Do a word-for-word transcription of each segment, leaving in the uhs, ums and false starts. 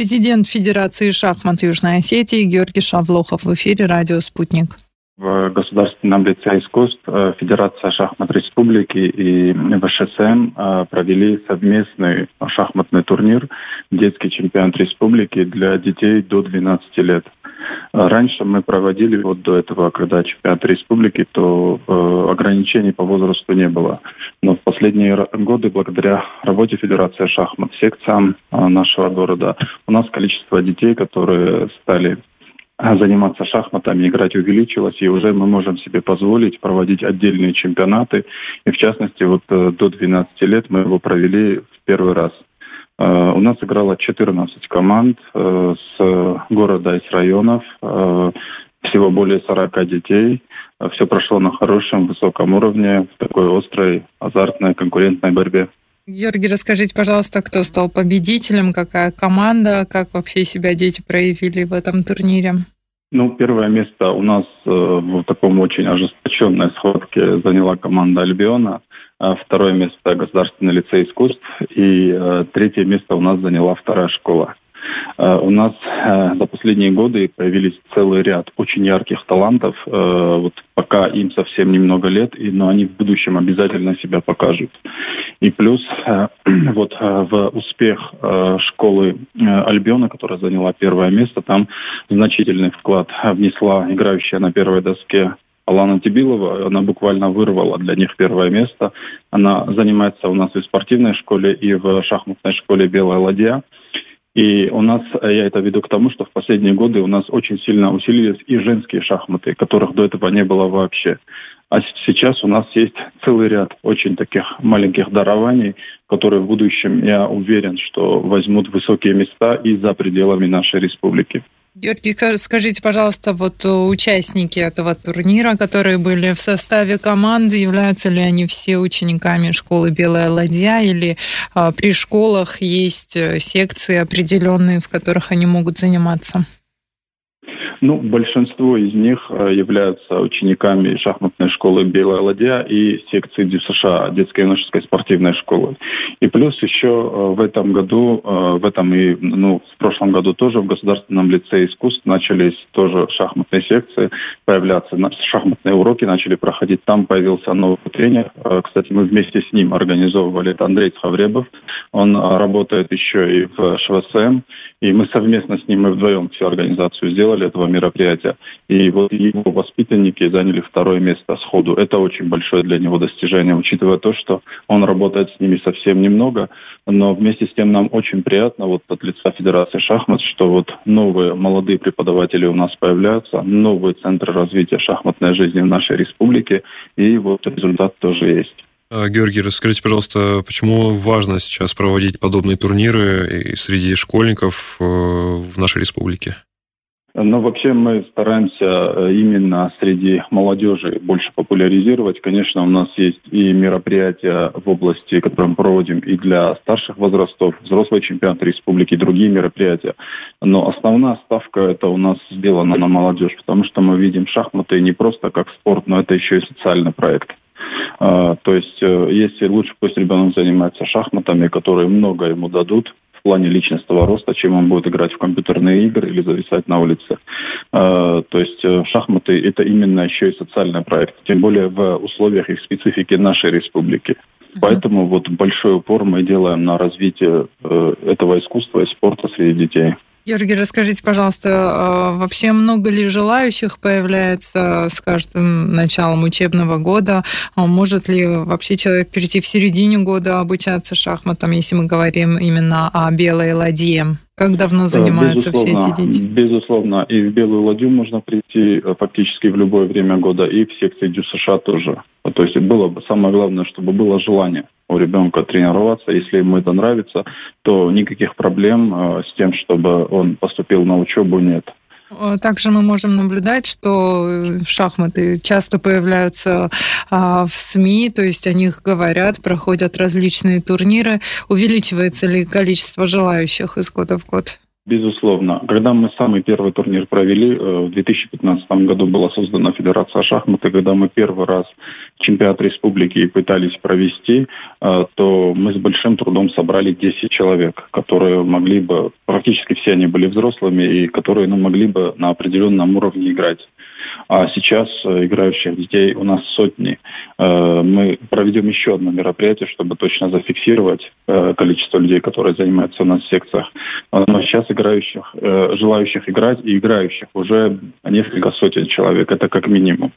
Президент Федерации шахмат Южной Осетии Георгий Шавлохов в эфире радио «Спутник». В Государственном лице искусств Федерация шахмат республики и ВШСМ провели совместный шахматный турнир «Детский чемпионат республики» для детей до двенадцати лет. Раньше мы проводили, вот до этого, когда чемпионат республики, то э, ограничений по возрасту не было. Но в последние годы, благодаря работе Федерации шахмат, секциям э, нашего города, у нас количество детей, которые стали заниматься шахматами, играть увеличилось, и уже мы можем себе позволить проводить отдельные чемпионаты. И в частности, вот э, до двенадцати лет мы его провели в первый раз. У нас играло четырнадцать команд э, с города и с районов, э, всего более сорока детей. Все прошло на хорошем, высоком уровне, в такой острой, азартной, конкурентной борьбе. Георгий, расскажите, пожалуйста, кто стал победителем, какая команда, как вообще себя дети проявили в этом турнире? Ну, первое место у нас э, в таком очень ожесточенной схватке заняла команда «Альбиона». Второе место — Государственный лицей искусств. И э, третье место у нас заняла вторая школа. Э, у нас э, за последние годы появились целый ряд очень ярких талантов. Э, вот пока им совсем немного лет, и, но они в будущем обязательно себя покажут. И плюс э, вот э, в успех э, школы э, «Альбиона», которая заняла первое место, там значительный вклад внесла играющая на первой доске Алана Тибилова. Она буквально вырвала для них первое место. Она занимается у нас и в спортивной школе, и в шахматной школе «Белая ладья». И у нас, я это веду к тому, что в последние годы у нас очень сильно усилились и женские шахматы, которых до этого не было вообще. А сейчас у нас есть целый ряд очень таких маленьких дарований, которые в будущем, я уверен, что возьмут высокие места и за пределами нашей республики. Георгий, скажите, пожалуйста, вот участники этого турнира, которые были в составе команды, являются ли они все учениками школы «Белая ладья» или а, при школах есть секции определенные, в которых они могут заниматься? Ну, большинство из них являются учениками шахматной школы «Белая ладья» и секции ДЮСШ, детской юношеской спортивной школы. И плюс еще в этом году, в этом и ну, в прошлом году тоже в Государственном лицее искусств начались тоже шахматные секции появляться, шахматные уроки начали проходить. Там появился новый тренер. Кстати, мы вместе с ним организовывали, это Андрей Цхавребов. Он работает еще и в ШВСМ. И мы совместно с ним, мы вдвоем всю организацию сделали этого мероприятия. И вот его воспитанники заняли второе место сходу. Это очень большое для него достижение, учитывая то, что он работает с ними совсем немного. Но вместе с тем нам очень приятно вот от лица Федерации шахмат, что вот новые молодые преподаватели у нас появляются, новые центры развития шахматной жизни в нашей республике. И вот результат тоже есть. Георгий, расскажите, пожалуйста, почему важно сейчас проводить подобные турниры среди школьников в нашей республике? Ну, вообще мы стараемся именно среди молодежи больше популяризировать. Конечно, у нас есть и мероприятия в области, которые мы проводим и для старших возрастов, взрослый чемпионат республики, и другие мероприятия. Но основная ставка это у нас сделана на молодежь, потому что мы видим шахматы не просто как спорт, но это еще и социальный проект. Uh, то есть, uh, если лучше пусть ребенок занимается шахматами, которые много ему дадут в плане личностного роста, чем он будет играть в компьютерные игры или зависать на улице. Uh, то есть, uh, шахматы – это именно еще и социальный проект, тем более в условиях и специфики нашей республики. Uh-huh. Поэтому вот большой упор мы делаем на развитие uh, этого искусства и спорта среди детей. Георгий, расскажите, пожалуйста, вообще много ли желающих появляется с каждым началом учебного года? Может ли вообще человек перейти в середине года обучаться шахматам, если мы говорим именно о «Белой ладье»? Как давно занимаются безусловно, все эти дети? Безусловно, и в «Белую ладью» можно прийти фактически в любое время года, и в секции ДЮСШ тоже. То есть было бы самое главное, чтобы было желание у ребенка тренироваться. Если ему это нравится, то никаких проблем с тем, чтобы он поступил на учебу, нет. Также мы можем наблюдать, что шахматы часто появляются в СМИ, то есть о них говорят, проходят различные турниры. Увеличивается ли количество желающих из года в год? Безусловно. Когда мы самый первый турнир провели, в две тысячи пятнадцатом году была создана Федерация шахмата, когда мы первый раз чемпионат республики пытались провести, то мы с большим трудом собрали десять человек, которые могли бы, практически все они были взрослыми, и которые ну, могли бы на определенном уровне играть. А сейчас играющих детей у нас сотни. Мы проведем еще одно мероприятие, чтобы точно зафиксировать количество людей, которые занимаются у нас в секциях. Но сейчас играющих, желающих играть и играющих уже несколько сотен человек. Это как минимум.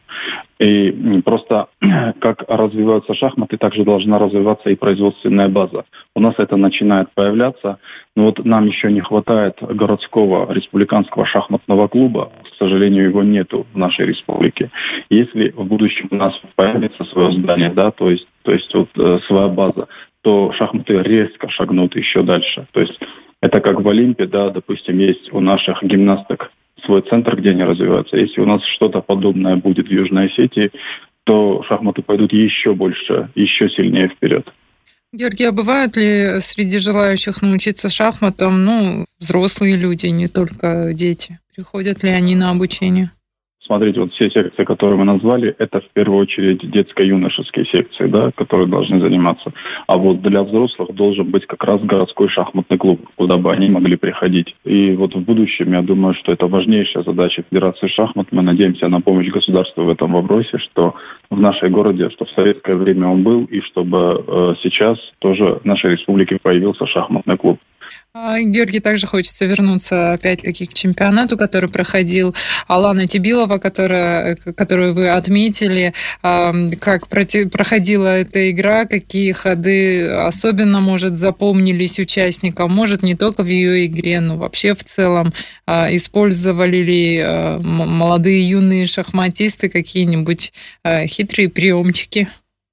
И просто как развиваются шахматы, так же должна развиваться и производственная база. У нас это начинает появляться, но вот нам еще не хватает городского республиканского шахматного клуба. К сожалению, его нету в нашей республике. Если в будущем у нас появится свое здание, да, то есть, то есть вот, э, своя база, то шахматы резко шагнут еще дальше. То есть это как в Олимпе, да, допустим, есть у наших гимнасток свой центр, где они развиваются. Если у нас что-то подобное будет в Южной Осетии, то шахматы пойдут еще больше, еще сильнее вперед. Георгий, а бывают ли среди желающих научиться шахматам, ну, взрослые люди, не только дети? Приходят ли они на обучение? Смотрите, вот все секции, которые мы назвали, это в первую очередь детско-юношеские секции, да, которые должны заниматься. А вот для взрослых должен быть как раз городской шахматный клуб, куда бы они могли приходить. И вот в будущем, я думаю, что это важнейшая задача Федерации шахмат. Мы надеемся на помощь государства в этом вопросе, что в нашей городе, что в советское время он был, и чтобы э, сейчас тоже в нашей республике появился шахматный клуб. Георгий, также хочется вернуться опять-таки к чемпионату, который проходил. Алана Тибилова, которая, которую вы отметили. Как проходила эта игра, какие ходы особенно, может, запомнились участникам? Может, не только в ее игре, но вообще в целом. Использовали ли молодые юные шахматисты какие-нибудь хитрые приемчики?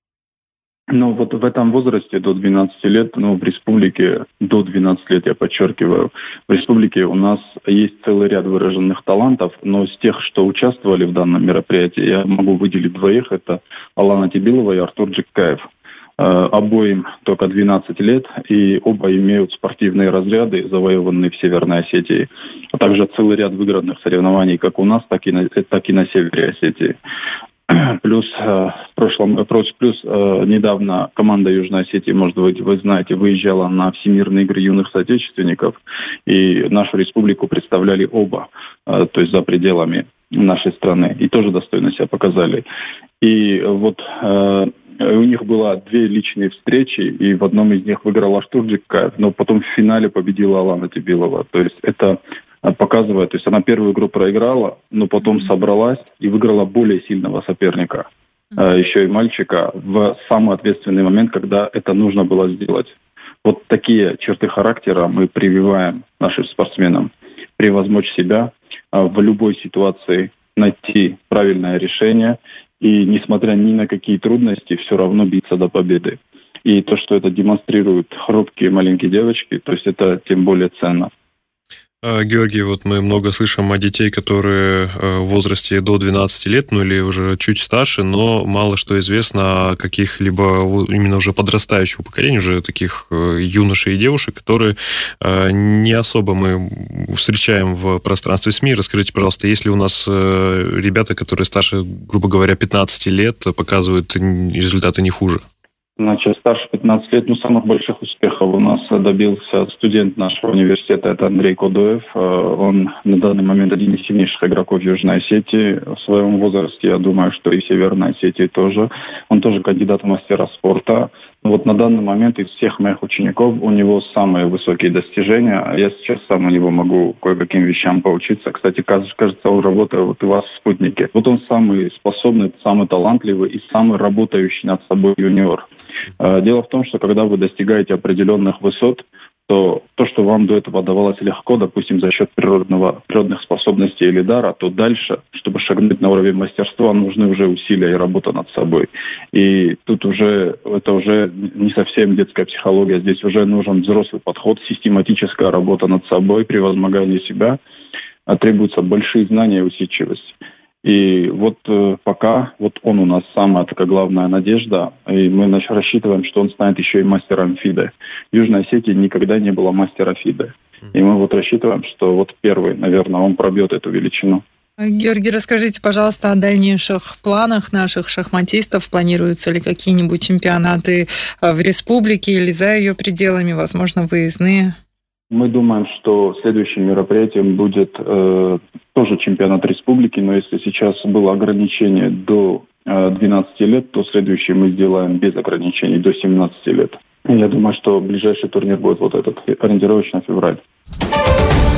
Ну, вот в этом возрасте до двенадцати лет, ну, в республике, до двенадцати лет, я подчеркиваю, в республике у нас есть целый ряд выраженных талантов, но с тех, что участвовали в данном мероприятии, я могу выделить двоих, это Алана Тибилова и Артур Джиккаев. Обоим только двенадцать лет, и оба имеют спортивные разряды, завоеванные в Северной Осетии, а также целый ряд выигранных соревнований как у нас, так и на, так и на севере Осетии. Плюс, в прошлом, плюс недавно команда Южной Осетии, может быть, вы знаете, выезжала на Всемирные игры юных соотечественников, и нашу республику представляли оба, то есть за пределами нашей страны, и тоже достойно себя показали. И вот у них было две личные встречи, и в одном из них выиграл Артур Джиккаев, но потом в финале победила Алана Тибилова. То есть это показывает, то есть она первую игру проиграла, но потом собралась и выиграла более сильного соперника, mm-hmm. еще и мальчика, в самый ответственный момент, когда это нужно было сделать. Вот такие черты характера мы прививаем нашим спортсменам. Превозмочь себя, в любой ситуации найти правильное решение и, несмотря ни на какие трудности, все равно биться до победы. И то, что это демонстрируют хрупкие маленькие девочки, то есть это тем более ценно. Георгий, вот мы много слышим о детей, которые в возрасте до двенадцати лет, ну или уже чуть старше, но мало что известно о каких-либо именно уже подрастающего поколения, уже таких юношей и девушек, которые не особо мы встречаем в пространстве СМИ. Расскажите, пожалуйста, есть ли у нас ребята, которые старше, грубо говоря, пятнадцати лет, показывают результаты не хуже? Значит, старше пятнадцати лет, ну, самых больших успехов у нас добился студент нашего университета, это Андрей Кодоев. Он на данный момент один из сильнейших игроков Южной Осетии. В своем возрасте, я думаю, что и Северной Осетии тоже. Он тоже кандидат в мастера спорта. Вот на данный момент из всех моих учеников у него самые высокие достижения. Я сейчас сам у него могу кое-каким вещам поучиться. Кстати, кажется, он работает вот у вас в «Спутнике». Вот он самый способный, самый талантливый и самый работающий над собой юниор. Дело в том, что когда вы достигаете определенных высот, то то, что вам до этого давалось легко, допустим, за счет природного, природных способностей или дара, то дальше, чтобы шагнуть на уровень мастерства, нужны уже усилия и работа над собой. И тут уже, это уже не совсем детская психология, здесь уже нужен взрослый подход, систематическая работа над собой, превозмогание себя, а требуются большие знания и усидчивость. И вот э, пока вот он у нас самая такая главная надежда, и мы наш, рассчитываем, что он станет еще и мастером ФИДе. В Южной Осетии никогда не было мастера ФИДе. И мы вот рассчитываем, что вот первый, наверное, он пробьет эту величину. Георгий, расскажите, пожалуйста, о дальнейших планах наших шахматистов. Планируются ли какие-нибудь чемпионаты в республике или за ее пределами, возможно, выездные? Мы думаем, что следующим мероприятием будет э, тоже чемпионат республики, но если сейчас было ограничение до э, двенадцати лет, то следующий мы сделаем без ограничений до семнадцати лет. Я думаю, что ближайший турнир будет вот этот, ориентировочно февраль.